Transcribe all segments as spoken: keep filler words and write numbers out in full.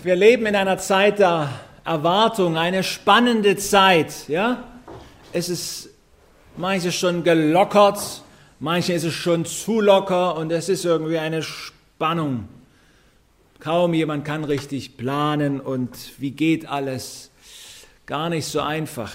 Wir leben in einer Zeit der Erwartung, eine spannende Zeit. Ja? Es ist manches schon gelockert, manches ist es schon zu locker und es ist irgendwie eine Spannung. Kaum jemand kann richtig planen und wie geht alles? Gar nicht so einfach.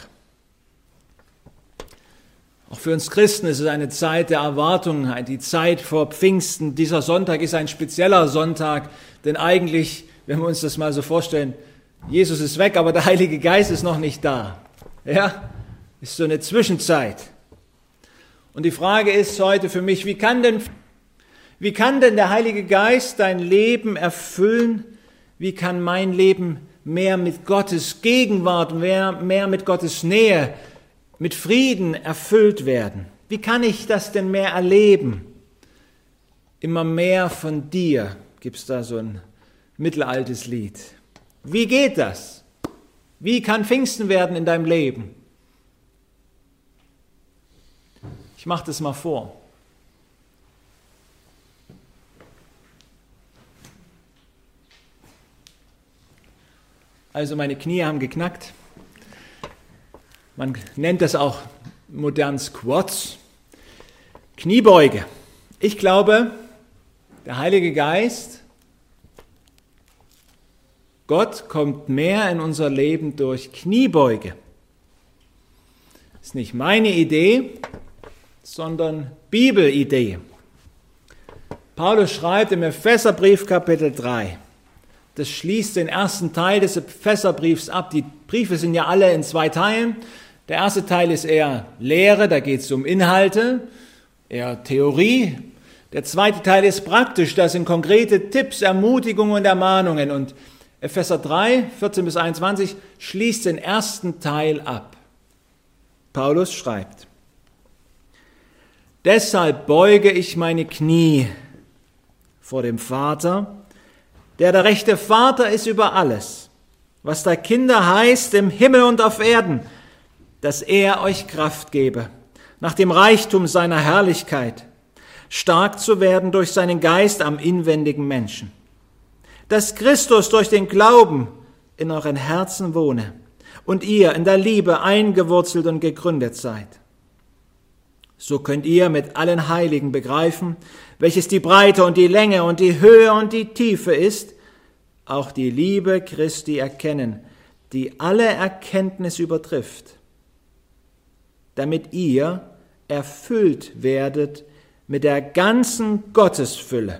Auch für uns Christen ist es eine Zeit der Erwartung, die Zeit vor Pfingsten. Dieser Sonntag ist ein spezieller Sonntag, denn eigentlich, wenn wir uns das mal so vorstellen, Jesus ist weg, aber der Heilige Geist ist noch nicht da. Ja, ist so eine Zwischenzeit. Und die Frage ist heute für mich, wie kann denn, wie kann denn der Heilige Geist dein Leben erfüllen? Wie kann mein Leben mehr mit Gottes Gegenwart, mehr, mehr mit Gottes Nähe, mit Frieden erfüllt werden? Wie kann ich das denn mehr erleben? Immer mehr von dir, gibt es da so ein mittelaltes Lied. Wie geht das? Wie kann Pfingsten werden in deinem Leben? Ich mache das mal vor. Also meine Knie haben geknackt. Man nennt das auch modern Squats. Kniebeuge. Ich glaube, der Heilige Geist, Gott kommt mehr in unser Leben durch Kniebeuge. Das ist nicht meine Idee, sondern Bibelidee. Paulus schreibt im Epheserbrief Kapitel drei. Das schließt den ersten Teil des Epheserbriefs ab. Die Briefe sind ja alle in zwei Teilen. Der erste Teil ist eher Lehre, da geht es um Inhalte, eher Theorie. Der zweite Teil ist praktisch, das sind konkrete Tipps, Ermutigungen und Ermahnungen. Und Epheser drei, vierzehn bis einundzwanzig schließt den ersten Teil ab. Paulus schreibt: Deshalb beuge ich meine Knie vor dem Vater, der der rechte Vater ist über alles, was da Kinder heißt im Himmel und auf Erden, dass er euch Kraft gebe, nach dem Reichtum seiner Herrlichkeit, stark zu werden durch seinen Geist am inwendigen Menschen. Dass Christus durch den Glauben in euren Herzen wohne und ihr in der Liebe eingewurzelt und gegründet seid. So könnt ihr mit allen Heiligen begreifen, welches die Breite und die Länge und die Höhe und die Tiefe ist, auch die Liebe Christi erkennen, die alle Erkenntnis übertrifft, damit ihr erfüllt werdet mit der ganzen Gottesfülle.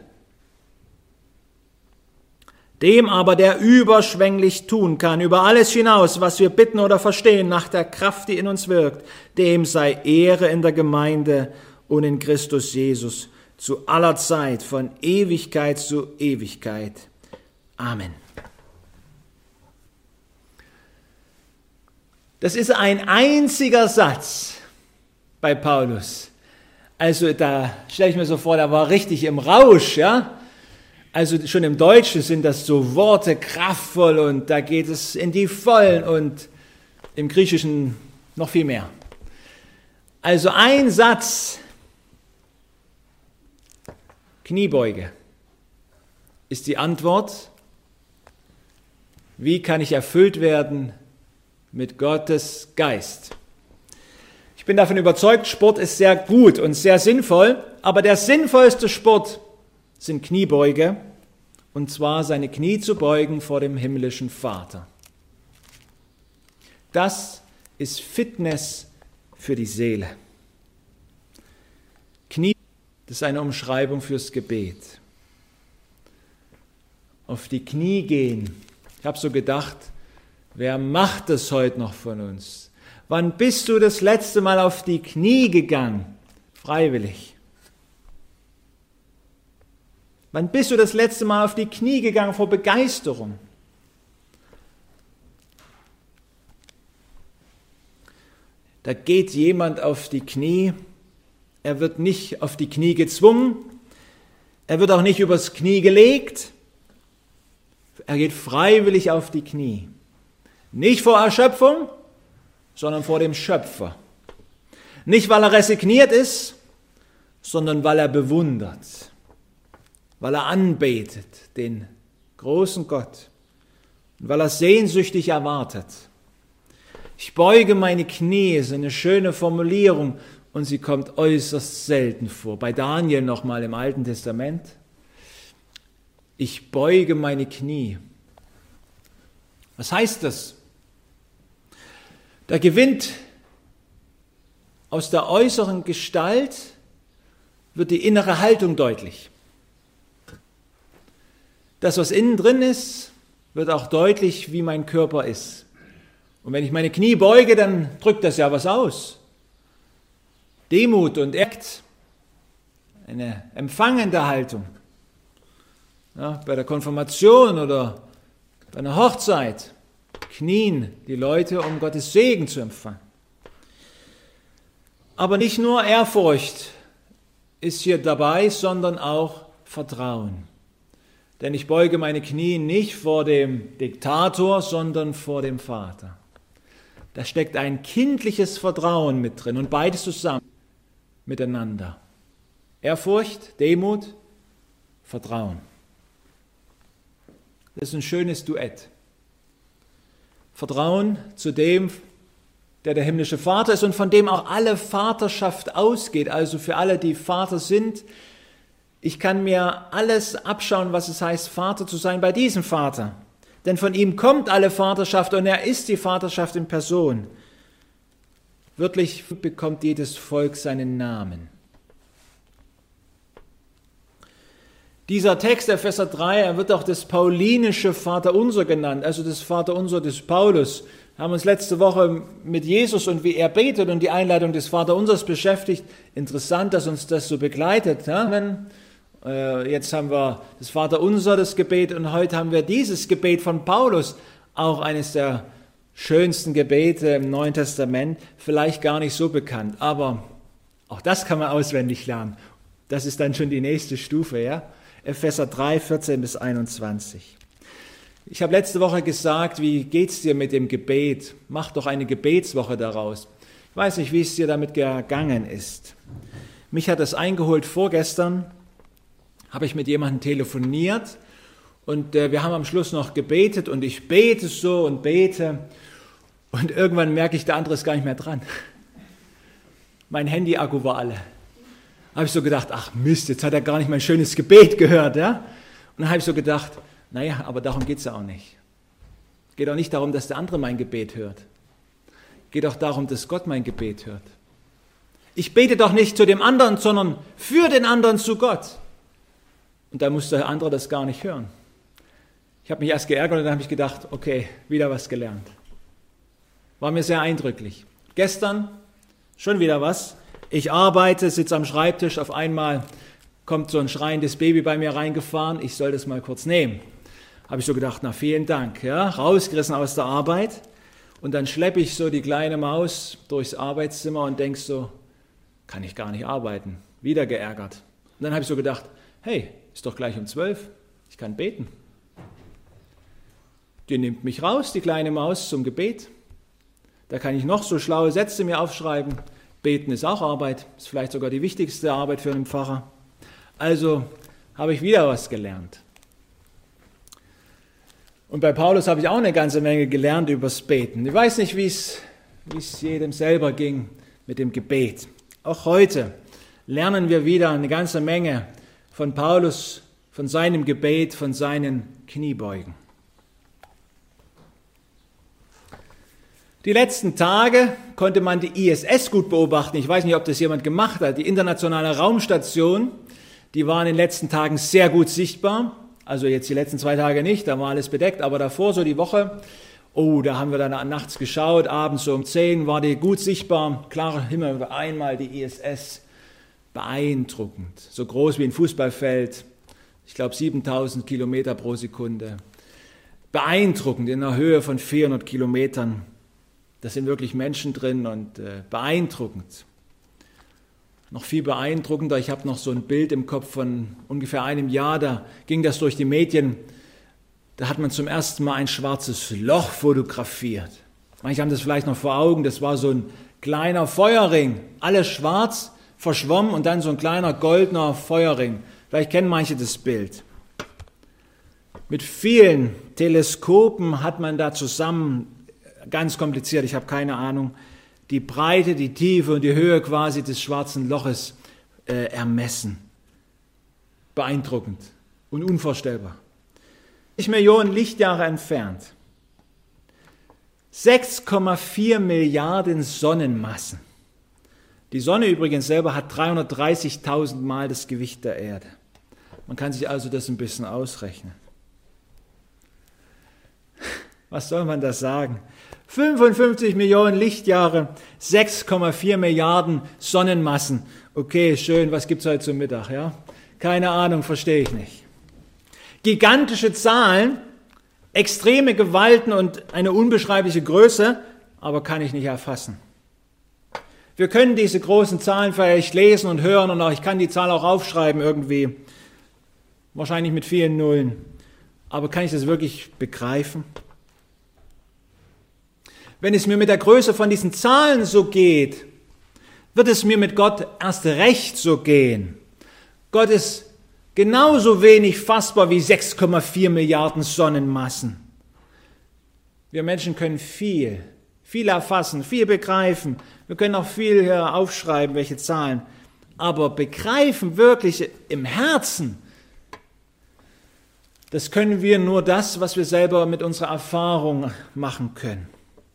Dem aber, der überschwänglich tun kann, über alles hinaus, was wir bitten oder verstehen, nach der Kraft, die in uns wirkt, dem sei Ehre in der Gemeinde und in Christus Jesus zu aller Zeit, von Ewigkeit zu Ewigkeit. Amen. Das ist ein einziger Satz bei Paulus. Also da stelle ich mir so vor, der war richtig im Rausch, ja. Also schon im Deutschen sind das so Worte kraftvoll und da geht es in die Vollen und im Griechischen noch viel mehr. Also ein Satz, Kniebeuge, ist die Antwort, wie kann ich erfüllt werden mit Gottes Geist. Ich bin davon überzeugt, Sport ist sehr gut und sehr sinnvoll, aber der sinnvollste Sport sind Kniebeuge, und zwar seine Knie zu beugen vor dem himmlischen Vater. Das ist Fitness für die Seele. Knie, das ist eine Umschreibung fürs Gebet. Auf die Knie gehen. Ich habe so gedacht, wer macht das heute noch von uns? Wann bist du das letzte Mal auf die Knie gegangen? Freiwillig. Wann bist du das letzte Mal auf die Knie gegangen vor Begeisterung? Da geht jemand auf die Knie, er wird nicht auf die Knie gezwungen, er wird auch nicht übers Knie gelegt, er geht freiwillig auf die Knie. Nicht vor Erschöpfung, sondern vor dem Schöpfer. Nicht, weil er resigniert ist, sondern weil er bewundert. Weil er anbetet, den großen Gott. weil er sehnsüchtig erwartet. Ich beuge meine Knie, ist eine schöne Formulierung und sie kommt äußerst selten vor. Bei Daniel nochmal im Alten Testament. Ich beuge meine Knie. Was heißt das? Da gewinnt aus der äußeren Gestalt, wird die innere Haltung deutlich. Das, was innen drin ist, wird auch deutlich, wie mein Körper ist. Und wenn ich meine Knie beuge, dann drückt das ja was aus. Demut und Ehrfurcht, eine empfangende Haltung. Ja, bei der Konfirmation oder bei einer Hochzeit knien die Leute, um Gottes Segen zu empfangen. Aber nicht nur Ehrfurcht ist hier dabei, sondern auch Vertrauen. Denn ich beuge meine Knie nicht vor dem Diktator, sondern vor dem Vater. Da steckt ein kindliches Vertrauen mit drin und beides zusammen miteinander. Ehrfurcht, Demut, Vertrauen. Das ist ein schönes Duett. Vertrauen zu dem, der der himmlische Vater ist und von dem auch alle Vaterschaft ausgeht, also für alle, die Vater sind. Ich kann mir alles abschauen, was es heißt, Vater zu sein bei diesem Vater. Denn von ihm kommt alle Vaterschaft und er ist die Vaterschaft in Person. Wörtlich bekommt jedes Volk seinen Namen. Dieser Text, Epheser drei, er wird auch das paulinische Vaterunser genannt, also das Vaterunser des Paulus. Wir haben uns letzte Woche mit Jesus und wie er betet und die Einleitung des Vaterunsers beschäftigt. Interessant, dass uns das so begleitet. Ja? Jetzt haben wir das Vaterunser, das Gebet, und heute haben wir dieses Gebet von Paulus, auch eines der schönsten Gebete im Neuen Testament, vielleicht gar nicht so bekannt, aber auch das kann man auswendig lernen. Das ist dann schon die nächste Stufe, ja? Epheser drei, vierzehn bis einundzwanzig. Ich habe letzte Woche gesagt, wie geht's dir mit dem Gebet? Mach doch eine Gebetswoche daraus. Ich weiß nicht, wie es dir damit gegangen ist. Mich hat das eingeholt vorgestern, habe ich mit jemandem telefoniert und äh, wir haben am Schluss noch gebetet und ich bete so und bete und irgendwann merke ich, der andere ist gar nicht mehr dran. Mein Handy-Akku war alle. Da habe ich so gedacht, ach Mist, jetzt hat er gar nicht mein schönes Gebet gehört. Ja? Und dann habe ich so gedacht, naja, aber darum geht es ja auch nicht. Es geht auch nicht darum, dass der andere mein Gebet hört. Es geht auch darum, dass Gott mein Gebet hört. Ich bete doch nicht zu dem anderen, sondern für den anderen zu Gott. Und da muss der andere das gar nicht hören. Ich habe mich erst geärgert und dann habe ich gedacht, okay, wieder was gelernt. War mir sehr eindrücklich. Gestern schon wieder was. Ich arbeite, sitze am Schreibtisch, auf einmal kommt so ein schreiendes Baby bei mir reingefahren, ich soll das mal kurz nehmen. Habe ich so gedacht, na vielen Dank, ja, rausgerissen aus der Arbeit und dann schleppe ich so die kleine Maus durchs Arbeitszimmer und denke so, kann ich gar nicht arbeiten, wieder geärgert. Und dann habe ich so gedacht, hey, ist doch gleich um zwölf, ich kann beten. Die nimmt mich raus, die kleine Maus, zum Gebet. Da kann ich noch so schlaue Sätze mir aufschreiben. Beten ist auch Arbeit, ist vielleicht sogar die wichtigste Arbeit für einen Pfarrer. Also habe ich wieder was gelernt. Und bei Paulus habe ich auch eine ganze Menge gelernt übers Beten. Ich weiß nicht, wie es, wie es jedem selber ging mit dem Gebet. Auch heute lernen wir wieder eine ganze Menge von Paulus, von seinem Gebet, von seinen Kniebeugen. Die letzten Tage konnte man die I S S gut beobachten. Ich weiß nicht, ob das jemand gemacht hat. Die internationale Raumstation, die war in den letzten Tagen sehr gut sichtbar. Also jetzt die letzten zwei Tage nicht, da war alles bedeckt. Aber davor, so die Woche, oh, da haben wir dann nachts geschaut. Abends so um zehn war die gut sichtbar. Klarer Himmel, einmal die I S S. Beeindruckend. So groß wie ein Fußballfeld. Ich glaube siebentausend Kilometer pro Sekunde. Beeindruckend in einer Höhe von vierhundert Kilometern. Da sind wirklich Menschen drin und äh, beeindruckend. Noch viel beeindruckender, ich habe noch so ein Bild im Kopf von ungefähr einem Jahr, da ging das durch die Medien. Da hat man zum ersten Mal ein schwarzes Loch fotografiert. Manche haben das vielleicht noch vor Augen, das war so ein kleiner Feuerring. Alles schwarz, verschwommen und dann so ein kleiner goldener Feuerring. Vielleicht kennen manche das Bild. Mit vielen Teleskopen hat man da zusammen, ganz kompliziert, ich habe keine Ahnung, die Breite, die Tiefe und die Höhe quasi des schwarzen Loches äh, ermessen. Beeindruckend und unvorstellbar. Millionen Lichtjahre entfernt. sechs Komma vier Milliarden Sonnenmassen. Die Sonne übrigens selber hat dreihundertdreißigtausend Mal das Gewicht der Erde. Man kann sich also das ein bisschen ausrechnen. Was soll man da sagen? fünfundfünfzig Millionen Lichtjahre, sechs Komma vier Milliarden Sonnenmassen. Okay, schön, was gibt's heute zum Mittag? Ja? Keine Ahnung, verstehe ich nicht. Gigantische Zahlen, extreme Gewalten und eine unbeschreibliche Größe, aber kann ich nicht erfassen. Wir können diese großen Zahlen vielleicht lesen und hören und auch, ich kann die Zahl auch aufschreiben irgendwie, wahrscheinlich mit vielen Nullen, aber kann ich das wirklich begreifen? Wenn es mir mit der Größe von diesen Zahlen so geht, wird es mir mit Gott erst recht so gehen. Gott ist genauso wenig fassbar wie sechs Komma vier Milliarden Sonnenmassen. Wir Menschen können viel, viel erfassen, viel begreifen. Wir können auch viel hier aufschreiben, welche Zahlen. Aber begreifen wirklich im Herzen, das können wir nur das, was wir selber mit unserer Erfahrung machen können.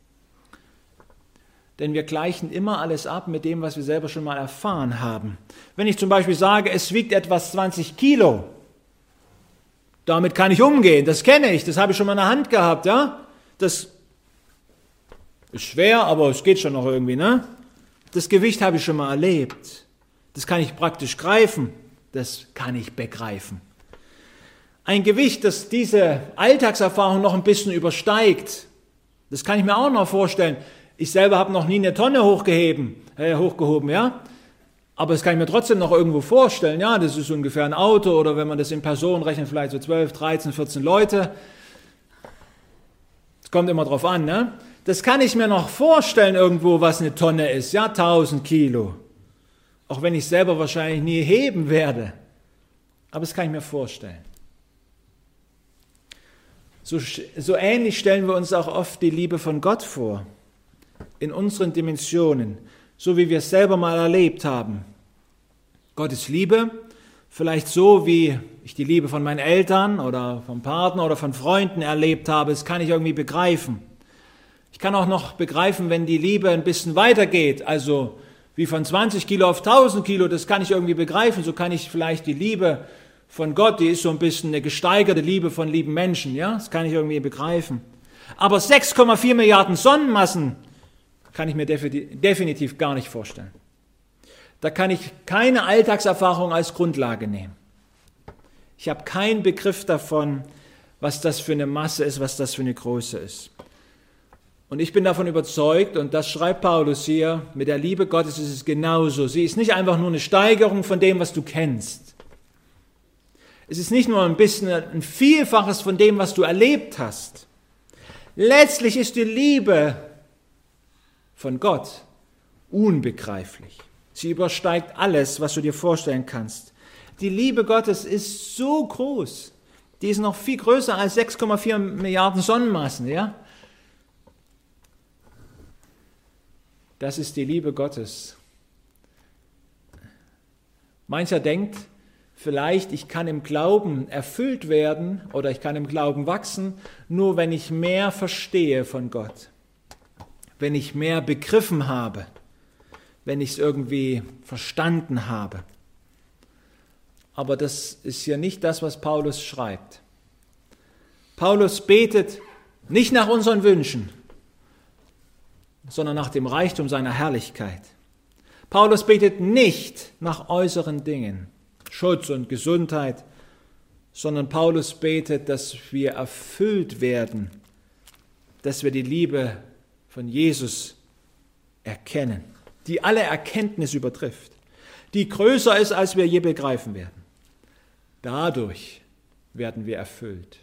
Denn wir gleichen immer alles ab mit dem, was wir selber schon mal erfahren haben. Wenn ich zum Beispiel sage, es wiegt etwas zwanzig Kilo, damit kann ich umgehen, das kenne ich, das habe ich schon mal in der Hand gehabt, ja? Das ist schwer, aber es geht schon noch irgendwie, ne? Das Gewicht habe ich schon mal erlebt. Das kann ich praktisch greifen, das kann ich begreifen. Ein Gewicht, das diese Alltagserfahrung noch ein bisschen übersteigt, das kann ich mir auch noch vorstellen. Ich selber habe noch nie eine Tonne hochgeheben, äh, hochgehoben, ja. Aber das kann ich mir trotzdem noch irgendwo vorstellen, ja. Das ist ungefähr ein Auto oder wenn man das in Personen rechnet, vielleicht so zwölf, dreizehn, vierzehn Leute. Es kommt immer drauf an, ne. Das kann ich mir noch vorstellen irgendwo, was eine Tonne ist, ja, tausend Kilo. Auch wenn ich selber wahrscheinlich nie heben werde. Aber das kann ich mir vorstellen. So, so ähnlich stellen wir uns auch oft die Liebe von Gott vor. In unseren Dimensionen, so wie wir es selber mal erlebt haben. Gottes Liebe, vielleicht so, wie ich die Liebe von meinen Eltern oder vom Partner oder von Freunden erlebt habe, das kann ich irgendwie begreifen. Ich kann auch noch begreifen, wenn die Liebe ein bisschen weitergeht, also wie von zwanzig Kilo auf tausend Kilo, das kann ich irgendwie begreifen, so kann ich vielleicht die Liebe von Gott, die ist so ein bisschen eine gesteigerte Liebe von lieben Menschen, ja, das kann ich irgendwie begreifen. Aber sechs Komma vier Milliarden Sonnenmassen, kann ich mir definitiv gar nicht vorstellen. Da kann ich keine Alltagserfahrung als Grundlage nehmen. Ich habe keinen Begriff davon, was das für eine Masse ist, was das für eine Größe ist. Und ich bin davon überzeugt, und das schreibt Paulus hier, mit der Liebe Gottes ist es genauso. Sie ist nicht einfach nur eine Steigerung von dem, was du kennst. Es ist nicht nur ein bisschen ein Vielfaches von dem, was du erlebt hast. Letztlich ist die Liebe von Gott unbegreiflich. Sie übersteigt alles, was du dir vorstellen kannst. Die Liebe Gottes ist so groß. Die ist noch viel größer als sechs Komma vier Milliarden Sonnenmassen, ja? Das ist die Liebe Gottes. Mancher denkt vielleicht, ich kann im Glauben erfüllt werden oder ich kann im Glauben wachsen, nur wenn ich mehr verstehe von Gott. Wenn ich mehr begriffen habe, wenn ich es irgendwie verstanden habe. Aber das ist ja nicht das, was Paulus schreibt. Paulus betet nicht nach unseren Wünschen, sondern nach dem Reichtum seiner Herrlichkeit. Paulus betet nicht nach äußeren Dingen, Schutz und Gesundheit, sondern Paulus betet, dass wir erfüllt werden, dass wir die Liebe von Jesus erkennen, die alle Erkenntnis übertrifft, die größer ist, als wir je begreifen werden. Dadurch werden wir erfüllt.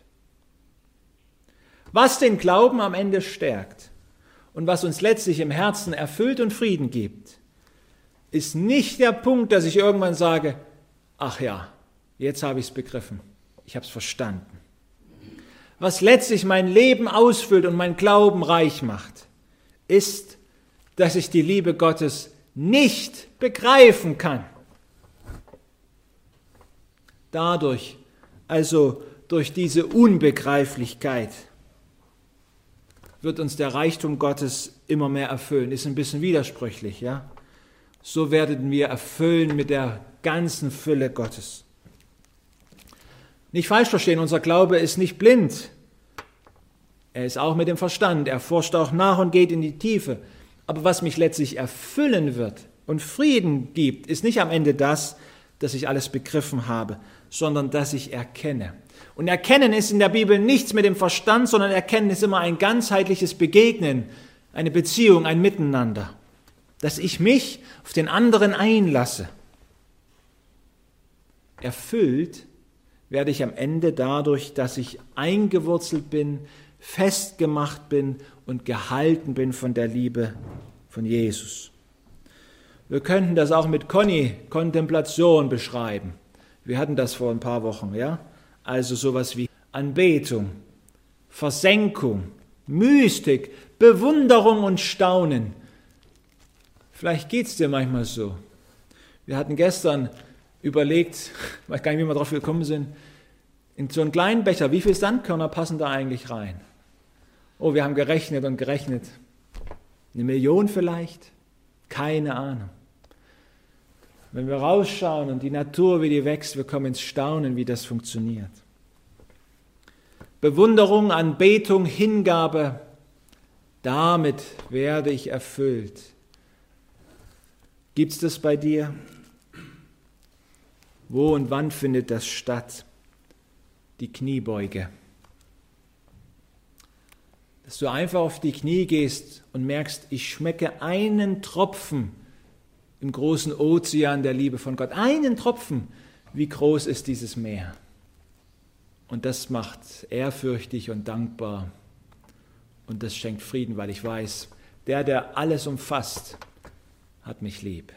Was den Glauben am Ende stärkt und was uns letztlich im Herzen erfüllt und Frieden gibt, ist nicht der Punkt, dass ich irgendwann sage, ach ja, jetzt habe ich es begriffen, ich habe es verstanden. was letztlich mein Leben ausfüllt und mein Glauben reich macht, ist, dass ich die Liebe Gottes nicht begreifen kann. Dadurch, also durch diese Unbegreiflichkeit, wird uns der Reichtum Gottes immer mehr erfüllen. Ist ein bisschen widersprüchlich, ja? So werden wir erfüllen mit der ganzen Fülle Gottes. Nicht falsch verstehen, unser Glaube ist nicht blind. Er ist auch mit dem Verstand, er forscht auch nach und geht in die Tiefe. Aber was mich letztlich erfüllen wird und Frieden gibt, ist nicht am Ende das, dass ich alles begriffen habe, sondern dass ich erkenne. Und Erkennen ist in der Bibel nichts mit dem Verstand, sondern Erkennen ist immer ein ganzheitliches Begegnen, eine Beziehung, ein Miteinander. Dass ich mich auf den anderen einlasse. Erfüllt werde ich am Ende dadurch, dass ich eingewurzelt bin, festgemacht bin und gehalten bin von der Liebe von Jesus. Wir könnten das auch mit Conny Kontemplation beschreiben. Wir hatten das vor ein paar Wochen, ja? Also sowas wie Anbetung, Versenkung, Mystik, Bewunderung und Staunen. Vielleicht geht es dir manchmal so. Wir hatten gestern überlegt, ich weiß gar nicht, wie wir darauf gekommen sind, in so einen kleinen Becher, wie viele Sandkörner passen da eigentlich rein? Oh, wir haben gerechnet und gerechnet. Eine Million vielleicht? Keine Ahnung. Wenn wir rausschauen und die Natur, wie die wächst, wir kommen ins Staunen, wie das funktioniert. Bewunderung, Anbetung, Hingabe, damit werde ich erfüllt. Gibt es das bei dir? Wo und wann findet das statt? Die Kniebeuge. Dass du einfach auf die Knie gehst und merkst, ich schmecke einen Tropfen im großen Ozean der Liebe von Gott. Einen Tropfen. Wie groß ist dieses Meer? Und das macht ehrfürchtig und dankbar. Und das schenkt Frieden, weil ich weiß, der, der alles umfasst, hat mich lieb.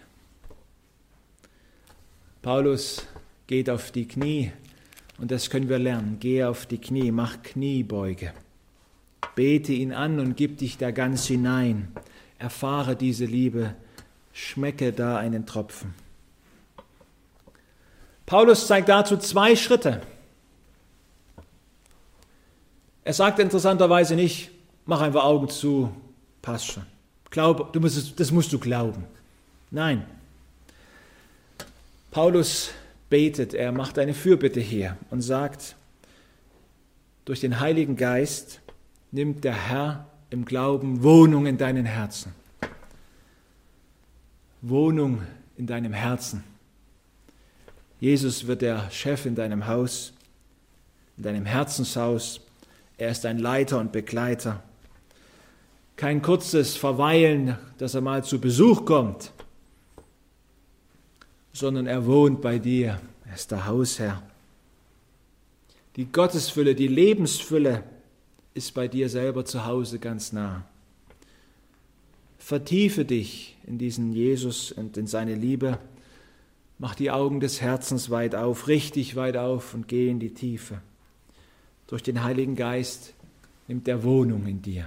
Paulus geht auf die Knie und das können wir lernen. Geh auf die Knie, mach Kniebeuge. Bete ihn an und gib dich da ganz hinein. Erfahre diese Liebe, schmecke da einen Tropfen. Paulus zeigt dazu zwei Schritte. Er sagt interessanterweise nicht, mach einfach Augen zu, passt schon. Glaube, du musst es, das musst du glauben. Nein. Paulus betet, er macht eine Fürbitte hier und sagt, durch den Heiligen Geist nimmt der Herr im Glauben Wohnung in deinen Herzen. Wohnung in deinem Herzen. Jesus wird der Chef in deinem Haus, in deinem Herzenshaus. Er ist dein Leiter und Begleiter. Kein kurzes Verweilen, dass er mal zu Besuch kommt, sondern er wohnt bei dir. Er ist der Hausherr. Die Gottesfülle, die Lebensfülle ist bei dir selber zu Hause ganz nah. Vertiefe dich in diesen Jesus und in seine Liebe. Mach die Augen des Herzens weit auf, richtig weit auf und geh in die Tiefe. Durch den Heiligen Geist nimmt er Wohnung in dir.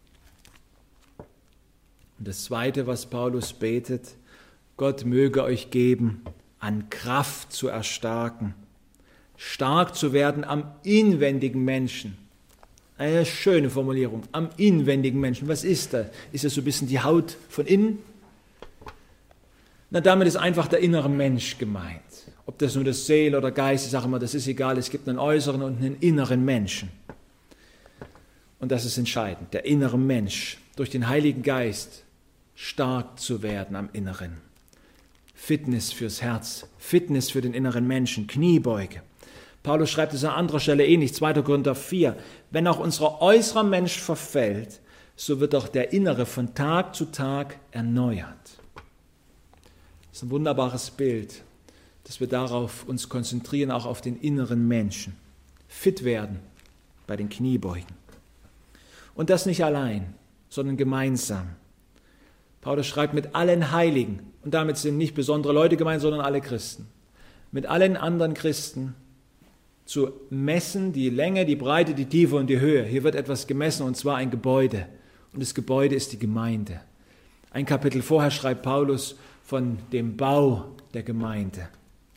Und das Zweite, was Paulus betet, Gott möge euch geben, an Kraft zu erstarken, stark zu werden am inwendigen Menschen. Eine schöne Formulierung, am inwendigen Menschen. Was ist das? Ist das so ein bisschen die Haut von innen? Na, damit ist einfach der innere Mensch gemeint. Ob das nur das Seele oder Geist ist, sag immer, das ist egal, es gibt einen äußeren und einen inneren Menschen. Und das ist entscheidend, der innere Mensch, durch den Heiligen Geist stark zu werden am Inneren. Fitness fürs Herz, Fitness für den inneren Menschen, Kniebeuge. Paulus schreibt es an anderer Stelle ähnlich, zweiter Korinther vier. Wenn auch unser äußerer Mensch verfällt, so wird auch der innere von Tag zu Tag erneuert. Das ist ein wunderbares Bild, dass wir darauf uns konzentrieren, auch auf den inneren Menschen. Fit werden bei den Kniebeugen. Und das nicht allein, sondern gemeinsam. Paulus schreibt mit allen Heiligen, und damit sind nicht besondere Leute gemeint, sondern alle Christen. Mit allen anderen Christen zu messen, die Länge, die Breite, die Tiefe und die Höhe. Hier wird etwas gemessen, und zwar ein Gebäude. Und das Gebäude ist die Gemeinde. Ein Kapitel vorher schreibt Paulus von dem Bau der Gemeinde.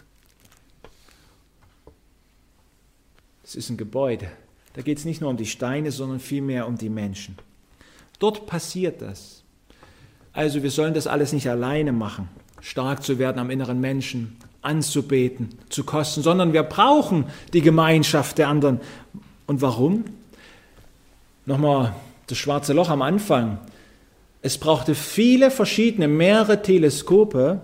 Es ist ein Gebäude. Da geht es nicht nur um die Steine, sondern vielmehr um die Menschen. Dort passiert das. Also wir sollen das alles nicht alleine machen, stark zu werden am inneren Menschen, anzubeten, zu kosten, sondern wir brauchen die Gemeinschaft der anderen. Und warum? Nochmal das schwarze Loch am Anfang. Es brauchte viele verschiedene, mehrere Teleskope,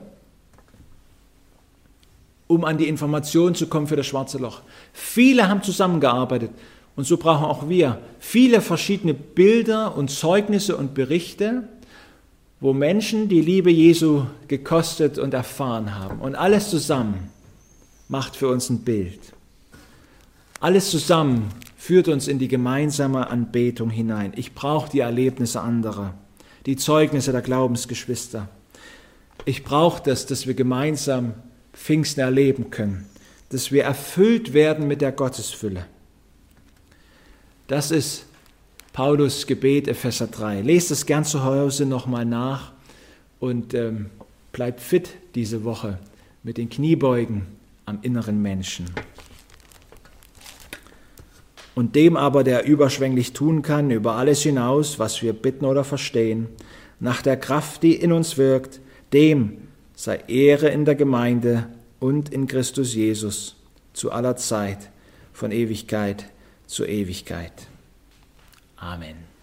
um an die Informationen zu kommen für das schwarze Loch. Viele haben zusammengearbeitet und so brauchen auch wir viele verschiedene Bilder und Zeugnisse und Berichte, wo Menschen die Liebe Jesu gekostet und erfahren haben. Und alles zusammen macht für uns ein Bild. Alles zusammen führt uns in die gemeinsame Anbetung hinein. Ich brauche die Erlebnisse anderer, die Zeugnisse der Glaubensgeschwister. Ich brauche das, dass wir gemeinsam Pfingsten erleben können, dass wir erfüllt werden mit der Gottesfülle. Das ist Paulus Gebet, Epheser drei. Lest es gern zu Hause nochmal nach und ähm, bleibt fit diese Woche mit den Kniebeugen am inneren Menschen. Und dem aber, der überschwänglich tun kann, über alles hinaus, was wir bitten oder verstehen, nach der Kraft, die in uns wirkt, dem sei Ehre in der Gemeinde und in Christus Jesus zu aller Zeit, von Ewigkeit zu Ewigkeit. Amen.